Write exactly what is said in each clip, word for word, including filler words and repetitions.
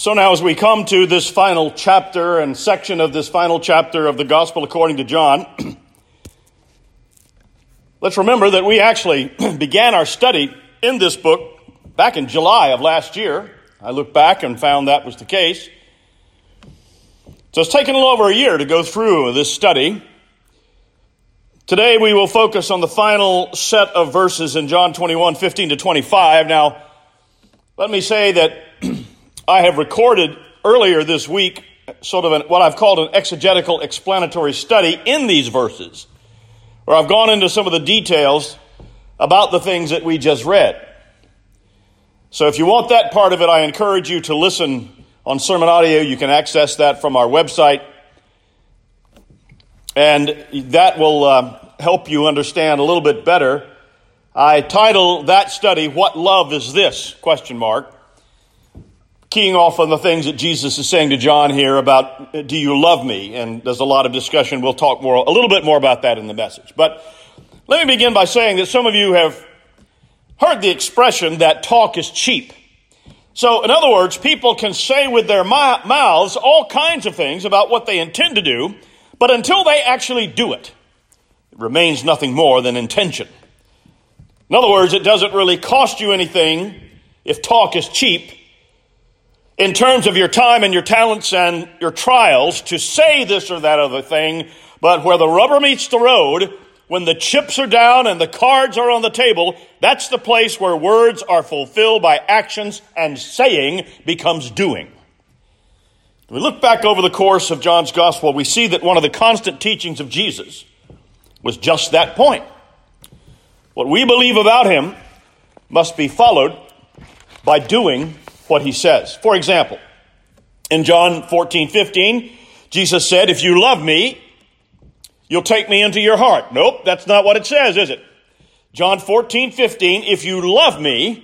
So now as we come to this final chapter and section of this final chapter of the Gospel according to John, let's remember that we actually began our study in this book back in July of last year. I looked back and found that was the case. So it's taken a little over a year to go through this study. Today we will focus on the final set of verses in John twenty-one, fifteen to twenty-five. Now, let me say that I have recorded earlier this week sort of an, what I've called an exegetical explanatory study in these verses, where I've gone into some of the details about the things that we just read. So if you want that part of it, I encourage you to listen on sermon audio. You can access that from our website, and that will uh, help you understand a little bit better. I title that study, "What Love Is This?" question mark. Keying off on the things that Jesus is saying to John here about, do you love me? And there's a lot of discussion. We'll talk more, a little bit more about that in the message. But let me begin by saying that some of you have heard the expression that talk is cheap. So in other words, people can say with their mouths all kinds of things about what they intend to do, but until they actually do it, it remains nothing more than intention. In other words, it doesn't really cost you anything if talk is cheap, in terms of your time and your talents and your trials to say this or that other thing, but where the rubber meets the road, when the chips are down and the cards are on the table, that's the place where words are fulfilled by actions and saying becomes doing. When we look back over the course of John's gospel, we see that one of the constant teachings of Jesus was just that point. What we believe about him must be followed by doing what he says. For example, in John fourteen, fifteen, Jesus said, if you love me, you'll take me into your heart. Nope, that's not what it says, is it? John fourteen, fifteen, if you love me,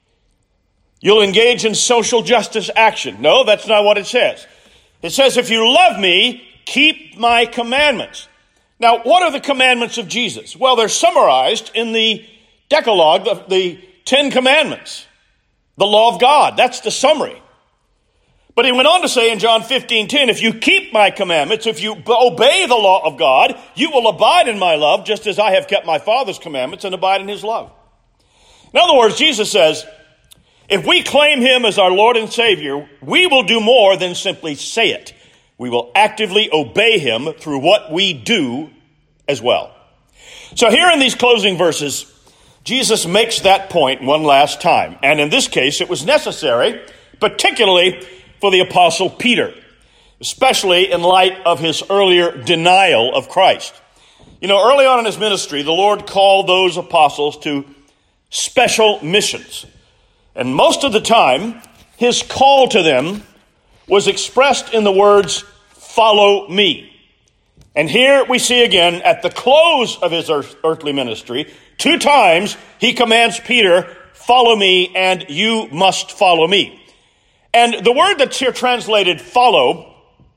you'll engage in social justice action. No, that's not what it says. It says, if you love me, keep my commandments. Now, what are the commandments of Jesus? Well, they're summarized in the Decalogue, the, the Ten Commandments. The law of God, that's the summary. But he went on to say in John fifteen ten, if you keep my commandments, if you obey the law of God, you will abide in my love, just as I have kept my Father's commandments and abide in his love. In other words, Jesus says, if we claim him as our Lord and Savior, we will do more than simply say it. We will actively obey him through what we do as well. So here in these closing verses, Jesus makes that point one last time. And in this case, it was necessary, particularly for the Apostle Peter, especially in light of his earlier denial of Christ. You know, early on in his ministry, the Lord called those apostles to special missions. And most of the time, his call to them was expressed in the words, follow me. And here we see again, at the close of his earth, earthly ministry, two times he commands Peter, follow me, and you must follow me. And the word that's here translated follow,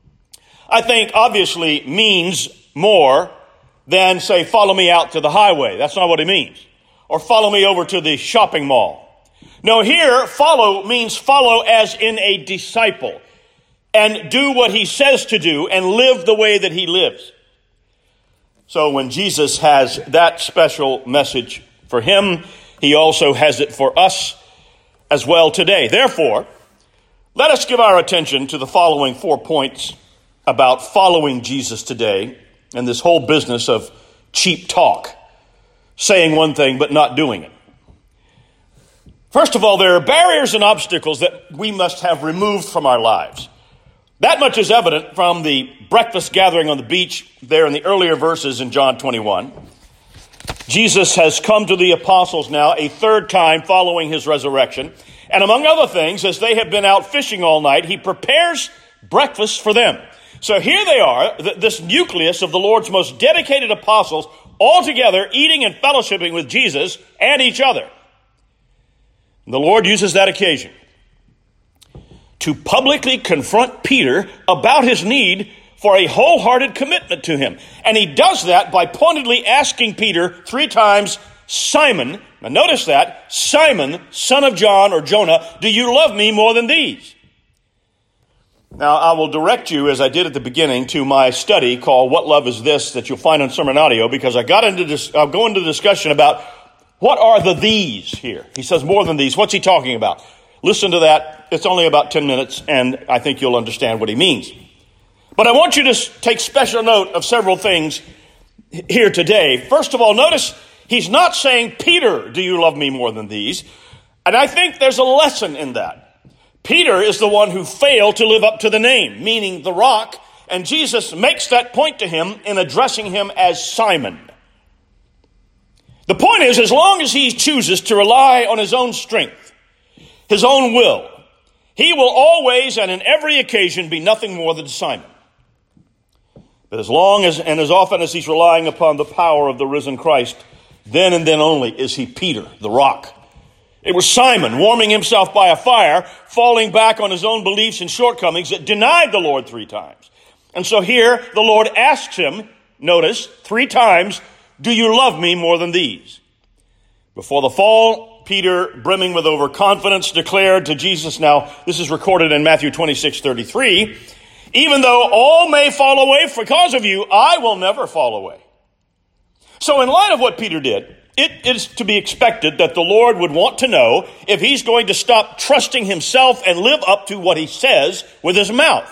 I think obviously means more than, say, follow me out to the highway. That's not what it means. Or follow me over to the shopping mall. No, here, follow means follow as in a disciple. And do what he says to do and live the way that he lives. So when Jesus has that special message for him, he also has it for us as well today. Therefore, let us give our attention to the following four points about following Jesus today and this whole business of cheap talk, saying one thing but not doing it. First of all, there are barriers and obstacles that we must have removed from our lives. That much is evident from the breakfast gathering on the beach there in the earlier verses in John twenty-one. Jesus has come to the apostles now a third time following his resurrection. And among other things, as they have been out fishing all night, he prepares breakfast for them. So here they are, this nucleus of the Lord's most dedicated apostles, all together eating and fellowshipping with Jesus and each other. And the Lord uses that occasion to publicly confront Peter about his need for a wholehearted commitment to him. And he does that by pointedly asking Peter three times, Simon, now notice that, Simon, son of John or Jonah, do you love me more than these? Now, I will direct you, as I did at the beginning, to my study called What Love Is This that you'll find on Sermon Audio, because I got into this, I'll go into discussion about what are the these here. He says more than these. What's he talking about? Listen to that. It's only about ten minutes, and I think you'll understand what he means. But I want you to take special note of several things here today. First of all, notice he's not saying, Peter, do you love me more than these? And I think there's a lesson in that. Peter is the one who failed to live up to the name, meaning the rock, and Jesus makes that point to him in addressing him as Simon. The point is, as long as he chooses to rely on his own strength, his own will, he will always and in every occasion be nothing more than Simon. But as long as and as often as he's relying upon the power of the risen Christ, then and then only is he Peter, the rock. It was Simon warming himself by a fire, falling back on his own beliefs and shortcomings that denied the Lord three times. And so here the Lord asks him, notice, three times, do you love me more than these? Before the fall, Peter, brimming with overconfidence, declared to Jesus, now this is recorded in Matthew twenty-six thirty-three, even though all may fall away because of you, I will never fall away. So in light of what Peter did, it is to be expected that the Lord would want to know if he's going to stop trusting himself and live up to what he says with his mouth.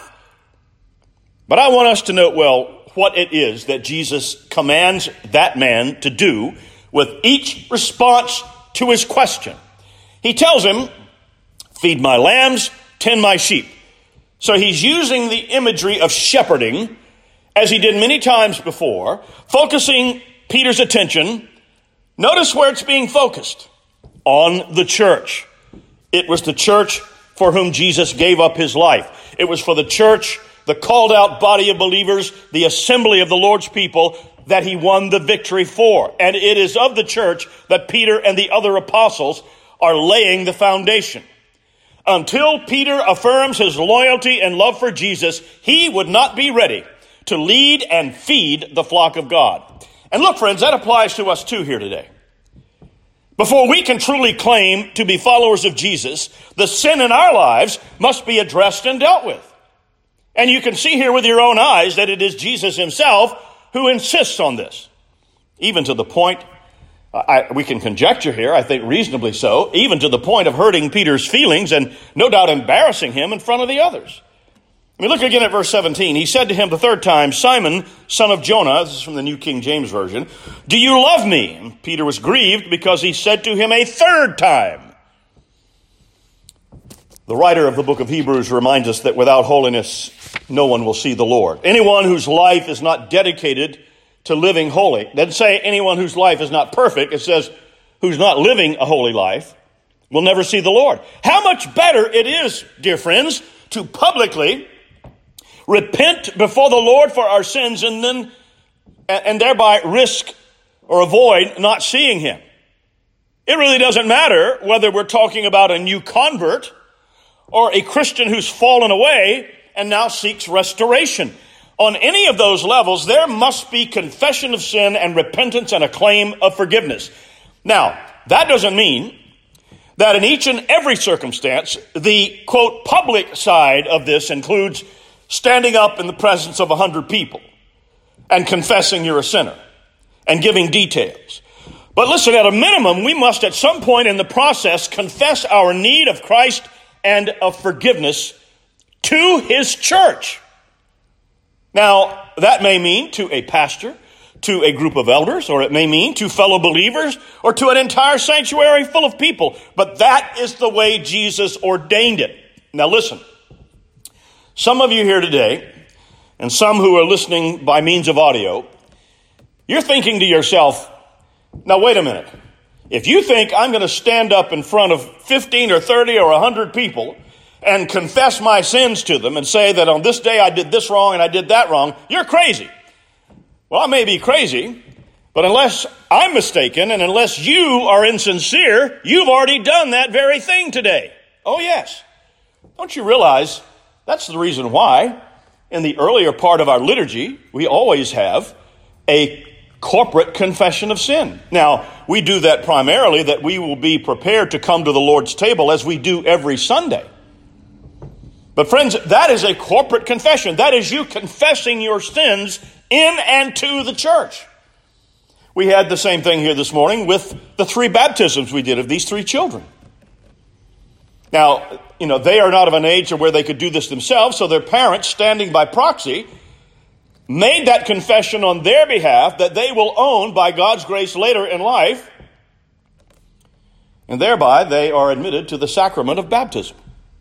But I want us to note well what it is that Jesus commands that man to do with each response to his question. He tells him, feed my lambs, tend my sheep. So he's using the imagery of shepherding, as he did many times before, focusing Peter's attention. Notice where it's being focused. On the church. It was the church for whom Jesus gave up his life. It was for the church, the called out body of believers, the assembly of the Lord's people, that he won the victory for. And it is of the church that Peter and the other apostles are laying the foundation. Until Peter affirms his loyalty and love for Jesus, he would not be ready to lead and feed the flock of God. And look, friends, that applies to us too here today. Before we can truly claim to be followers of Jesus, the sin in our lives must be addressed and dealt with. And you can see here with your own eyes that it is Jesus himself who insists on this. Even to the point, I, we can conjecture here, I think reasonably so, even to the point of hurting Peter's feelings and no doubt embarrassing him in front of the others. I mean, look again at verse seventeen. He said to him the third time, Simon, son of Jonah, this is from the New King James Version, do you love me? And Peter was grieved because he said to him a third time. The writer of the book of Hebrews reminds us that without holiness, no one will see the Lord. Anyone whose life is not dedicated to living holy. It doesn't say anyone whose life is not perfect. It says who's not living a holy life will never see the Lord. How much better it is, dear friends, to publicly repent before the Lord for our sins and then and thereby risk or avoid not seeing him. It really doesn't matter whether we're talking about a new convert or a Christian who's fallen away and now seeks restoration. On any of those levels, there must be confession of sin and repentance and a claim of forgiveness. Now, that doesn't mean that in each and every circumstance, the, quote, public side of this includes standing up in the presence of a hundred people and confessing you're a sinner and giving details. But listen, at a minimum, we must at some point in the process confess our need of Christ and of forgiveness to his church. Now, that may mean to a pastor, to a group of elders, or it may mean to fellow believers, or to an entire sanctuary full of people. But that is the way Jesus ordained it. Now listen, some of you here today, and some who are listening by means of audio, you're thinking to yourself, now wait a minute. If you think I'm going to stand up in front of fifteen or thirty or one hundred people and confess my sins to them and say that on this day I did this wrong and I did that wrong, you're crazy. Well, I may be crazy, but unless I'm mistaken and unless you are insincere, you've already done that very thing today. Oh, yes. Don't you realize that's the reason why in the earlier part of our liturgy, we always have a corporate confession of sin. Now, we do that primarily that we will be prepared to come to the Lord's table as we do every Sunday. But friends, that is a corporate confession. That is you confessing your sins in and to the church. We had the same thing here this morning with the three baptisms we did of these three children. Now, you know, they are not of an age where they could do this themselves, so their parents, standing by proxy, made that confession on their behalf that they will own by God's grace later in life, and thereby they are admitted to the sacrament of baptism.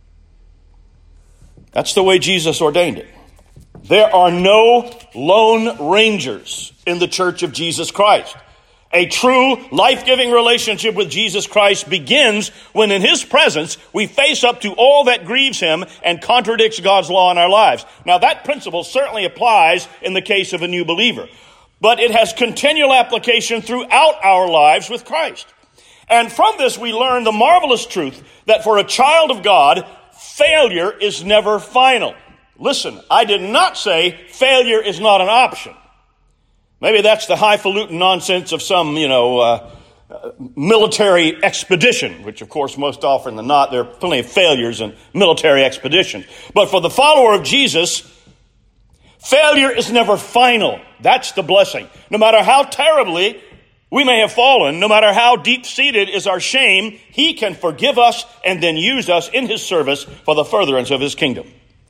That's the way Jesus ordained it. There are no lone rangers in the Church of Jesus Christ. A true life-giving relationship with Jesus Christ begins when in his presence we face up to all that grieves him and contradicts God's law in our lives. Now that principle certainly applies in the case of a new believer, but it has continual application throughout our lives with Christ. And from this we learn the marvelous truth that for a child of God, failure is never final. Listen, I did not say failure is not an option. Maybe that's the highfalutin nonsense of some, you know, uh, uh, military expedition, which of course most often than not, there are plenty of failures in military expeditions. But for the follower of Jesus, failure is never final. That's the blessing. No matter how terribly we may have fallen, no matter how deep-seated is our shame, he can forgive us and then use us in his service for the furtherance of his kingdom.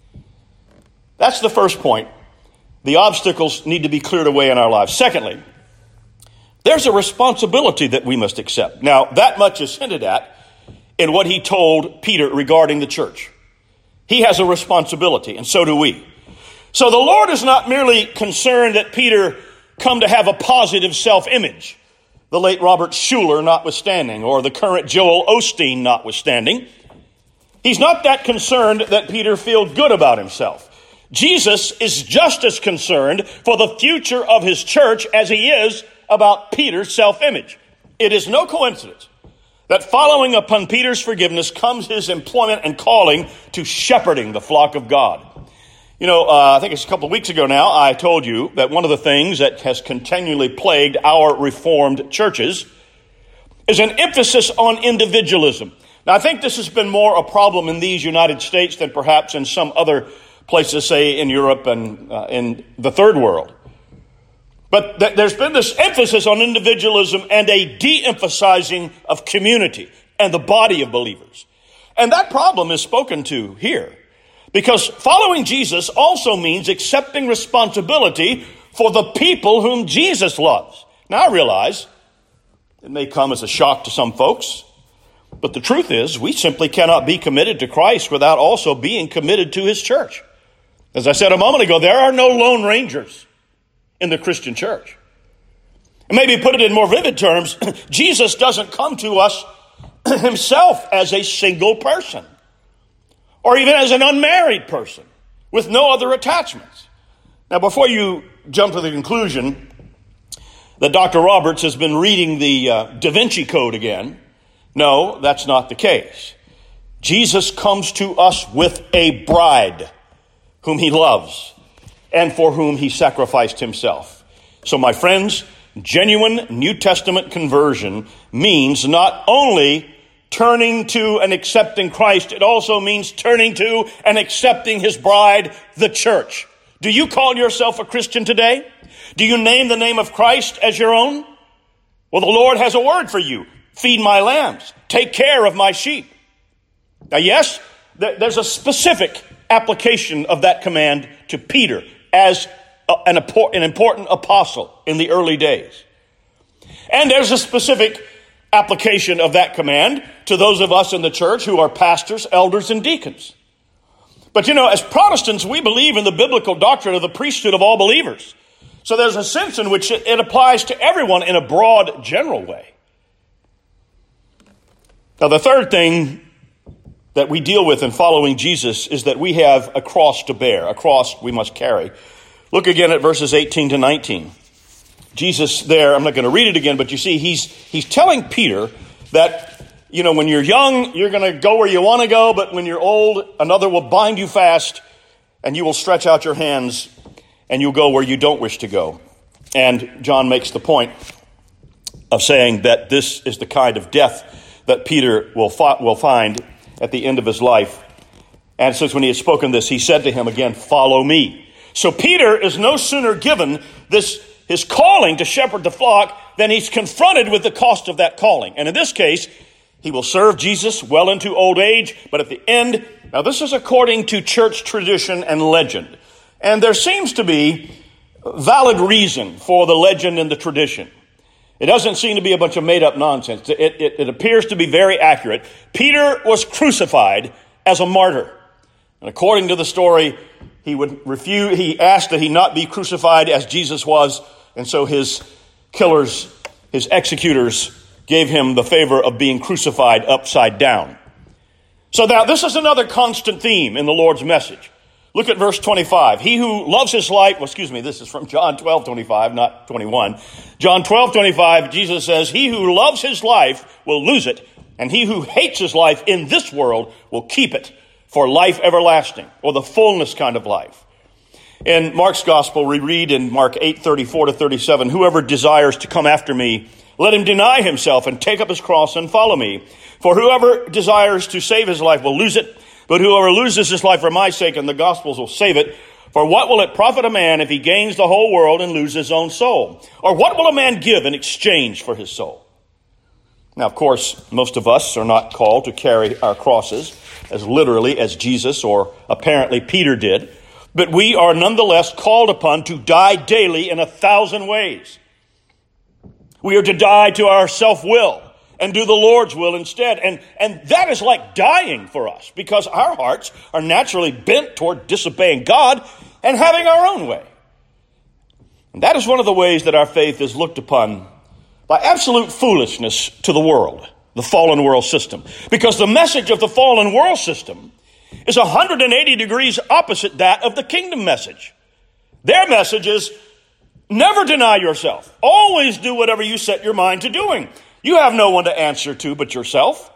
That's the first point. The obstacles need to be cleared away in our lives. Secondly, there's a responsibility that we must accept. Now, that much is hinted at in what he told Peter regarding the church. He has a responsibility, and so do we. So the Lord is not merely concerned that Peter come to have a positive self-image, the late Robert Schuller notwithstanding, or the current Joel Osteen notwithstanding. He's not that concerned that Peter feel good about himself. Jesus is just as concerned for the future of his church as he is about Peter's self-image. It is no coincidence that following upon Peter's forgiveness comes his employment and calling to shepherding the flock of God. You know, uh, I think it's a couple of weeks ago now, I told you that one of the things that has continually plagued our Reformed churches is an emphasis on individualism. Now, I think this has been more a problem in these United States than perhaps in some other places, say in Europe and uh, in the third world. But th- there's been this emphasis on individualism and a de-emphasizing of community and the body of believers. And that problem is spoken to here. Because following Jesus also means accepting responsibility for the people whom Jesus loves. Now I realize it may come as a shock to some folks, but the truth is we simply cannot be committed to Christ without also being committed to his church. As I said a moment ago, there are no lone rangers in the Christian church. And maybe put it in more vivid terms, Jesus doesn't come to us himself as a single person, or even as an unmarried person with no other attachments. Now, before you jump to the conclusion that Doctor Roberts has been reading the uh, Da Vinci Code again, no, that's not the case. Jesus comes to us with a bride whom he loves and for whom he sacrificed himself. So, my friends, genuine New Testament conversion means not only turning to and accepting Christ, it also means turning to and accepting his bride, the church. Do you call yourself a Christian today? Do you name the name of Christ as your own? Well, the Lord has a word for you. Feed my lambs. Take care of my sheep. Now, yes, there's a specific application of that command to Peter as an important apostle in the early days. And there's a specific application of that command to those of us in the church who are pastors, elders, and deacons. But you know, as Protestants, we believe in the biblical doctrine of the priesthood of all believers. So there's a sense in which it applies to everyone in a broad, general way. Now, the third thing that we deal with in following Jesus is that we have a cross to bear, a cross we must carry. Look again at verses eighteen to nineteen. Jesus there, I'm not going to read it again, but you see, he's he's telling Peter that, you know, when you're young, you're going to go where you want to go, but when you're old, another will bind you fast, and you will stretch out your hands, and you'll go where you don't wish to go. And John makes the point of saying that this is the kind of death that Peter will fi- will find at the end of his life And it says when he had spoken this, he said to him again, follow me. So Peter is no sooner given this his calling to shepherd the flock than he's confronted with the cost of that calling. And in this case, he will serve Jesus well into old age, but at the end, now this is according to church tradition and legend. And there seems to be valid reason for the legend and the tradition. It doesn't seem to be a bunch of made-up nonsense. It, it, it appears to be very accurate. Peter was crucified as a martyr. And according to the story, he would refuse, he asked that he not be crucified as Jesus was, and so his killers, his executors, gave him the favor of being crucified upside down. So now this is another constant theme in the Lord's message. Look at verse twenty-five. He who loves his life, well, excuse me, this is from John twelve twenty-five, not twenty-one. John twelve twenty-five, Jesus says, he who loves his life will lose it, and he who hates his life in this world will keep it for life everlasting, or the fullness kind of life. In Mark's gospel, we read in Mark eight thirty-four to thirty-seven, whoever desires to come after me, let him deny himself and take up his cross and follow me. For whoever desires to save his life will lose it, but whoever loses his life for my sake and the gospel's will save it. For what will it profit a man if he gains the whole world and loses his own soul? Or what will a man give in exchange for his soul? Now, of course, most of us are not called to carry our crosses as literally as Jesus or apparently Peter did, but we are nonetheless called upon to die daily in a thousand ways. We are to die to our self-will and do the Lord's will instead. And, and that is like dying for us because our hearts are naturally bent toward disobeying God and having our own way. And that is one of the ways that our faith is looked upon by absolute foolishness to the world, the fallen world system. Because the message of the fallen world system is one hundred eighty degrees opposite that of the kingdom message. Their message is never deny yourself. Always do whatever you set your mind to doing. You have no one to answer to but yourself.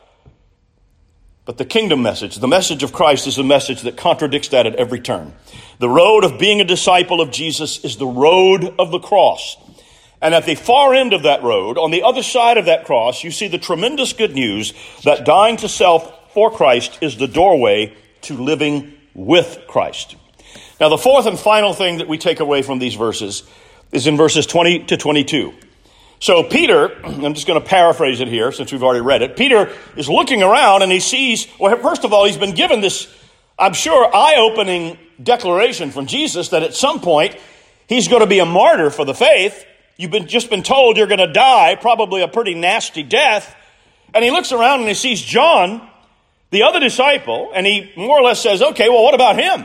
But the kingdom message, the message of Christ, is a message that contradicts that at every turn. The road of being a disciple of Jesus is the road of the cross. And at the far end of that road, on the other side of that cross, you see the tremendous good news that dying to self for Christ is the doorway to living with Christ. Now, the fourth and final thing that we take away from these verses is in verses twenty to twenty-two. So Peter, I'm just going to paraphrase it here since we've already read it. Peter is looking around and he sees, well, first of all, he's been given this, I'm sure, eye-opening declaration from Jesus that at some point he's going to be a martyr for the faith. You've been just been told you're going to die, probably a pretty nasty death. And he looks around and he sees John, the other disciple, and he more or less says, okay, well, what about him?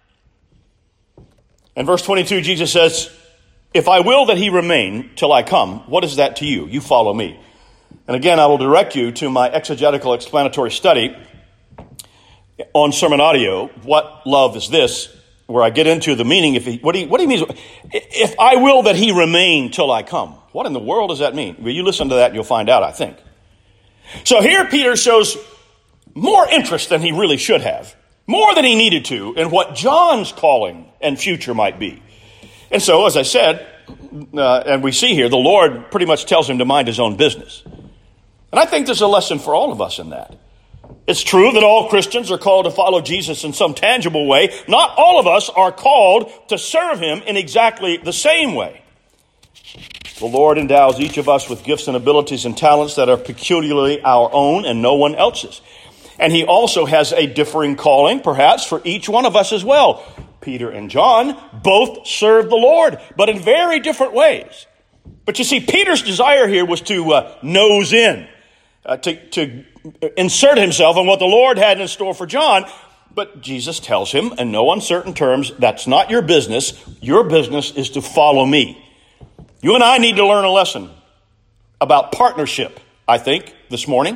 In verse twenty-two, Jesus says, if I will that he remain till I come, what is that to you? You follow me. And again, I will direct you to my exegetical explanatory study on sermon audio, What Love Is This?, where I get into the meaning. If he, what, do you, what do you mean? If I will that he remain till I come. What in the world does that mean? Well, you listen to that and you'll find out, I think. So here Peter shows more interest than he really should have, more than he needed to, in what John's calling and future might be. And so, as I said, uh, and we see here, the Lord pretty much tells him to mind his own business. And I think there's a lesson for all of us in that. It's true that all Christians are called to follow Jesus in some tangible way. Not all of us are called to serve him in exactly the same way. The Lord endows each of us with gifts and abilities and talents that are peculiarly our own and no one else's. And he also has a differing calling, perhaps, for each one of us as well. Peter and John both served the Lord, but in very different ways. But you see, Peter's desire here was to uh, nose in, uh, to, to insert himself in what the Lord had in store for John. But Jesus tells him in no uncertain terms, that's not your business. Your business is to follow me. You and I need to learn a lesson about partnership, I think, this morning.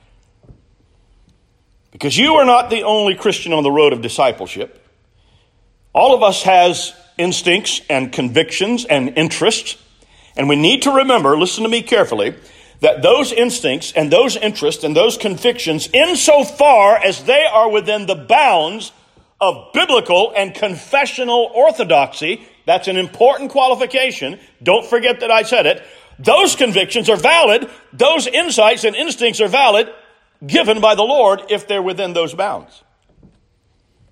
Because you are not the only Christian on the road of discipleship. All of us has instincts and convictions and interests. And we need to remember, listen to me carefully, that those instincts and those interests and those convictions, insofar as they are within the bounds of biblical and confessional orthodoxy, that's an important qualification. Don't forget that I said it. Those convictions are valid. Those insights and instincts are valid, given by the Lord if they're within those bounds.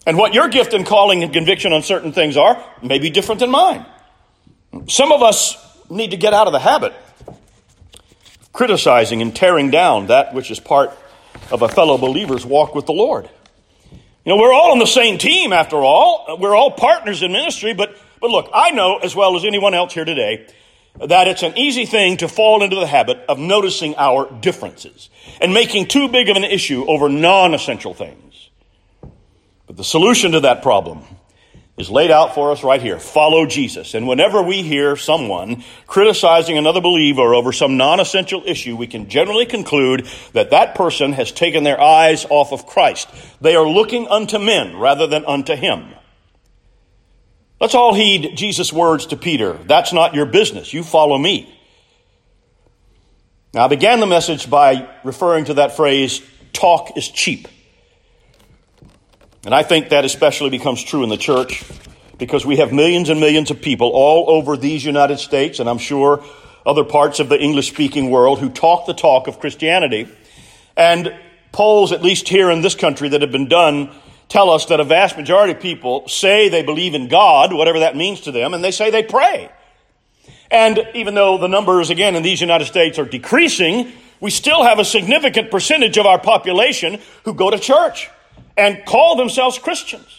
And what your gift and calling and conviction on certain things are may be different than mine. Some of us need to get out of the habit of criticizing and tearing down that which is part of a fellow believer's walk with the Lord. You know, we're all on the same team after all. We're all partners in ministry, but, but look, I know as well as anyone else here today that it's an easy thing to fall into the habit of noticing our differences and making too big of an issue over non-essential things. But the solution to that problem is laid out for us right here. Follow Jesus. And whenever we hear someone criticizing another believer over some non-essential issue, we can generally conclude that that person has taken their eyes off of Christ. They are looking unto men rather than unto him. Let's all heed Jesus' words to Peter. That's not your business. You follow me. Now, I began the message by referring to that phrase, talk is cheap. And I think that especially becomes true in the church because we have millions and millions of people all over these United States, and I'm sure other parts of the English-speaking world, who talk the talk of Christianity. And polls, at least here in this country, that have been done tell us that a vast majority of people say they believe in God, whatever that means to them, and they say they pray. And even though the numbers, again, in these United States are decreasing, we still have a significant percentage of our population who go to church and call themselves Christians.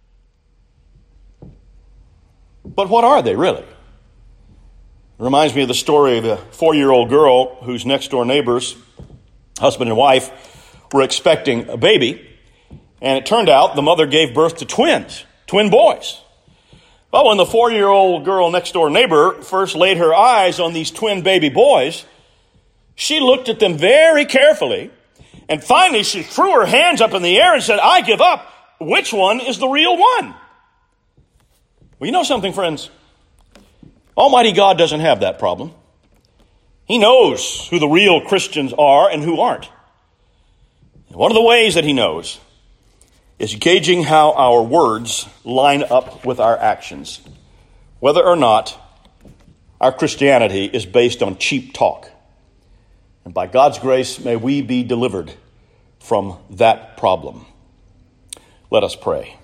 But what are they really? It reminds me of the story of a four-year-old girl whose next-door neighbors, husband and wife, were expecting a baby. And it turned out the mother gave birth to twins, twin boys. Well, when the four-year-old girl next-door neighbor first laid her eyes on these twin baby boys, she looked at them very carefully. And finally, she threw her hands up in the air and said, I give up. Which one is the real one? Well, you know something, friends? Almighty God doesn't have that problem. He knows who the real Christians are and who aren't. And one of the ways that he knows is gauging how our words line up with our actions, whether or not our Christianity is based on cheap talk. And by God's grace, may we be delivered from that problem. Let us pray.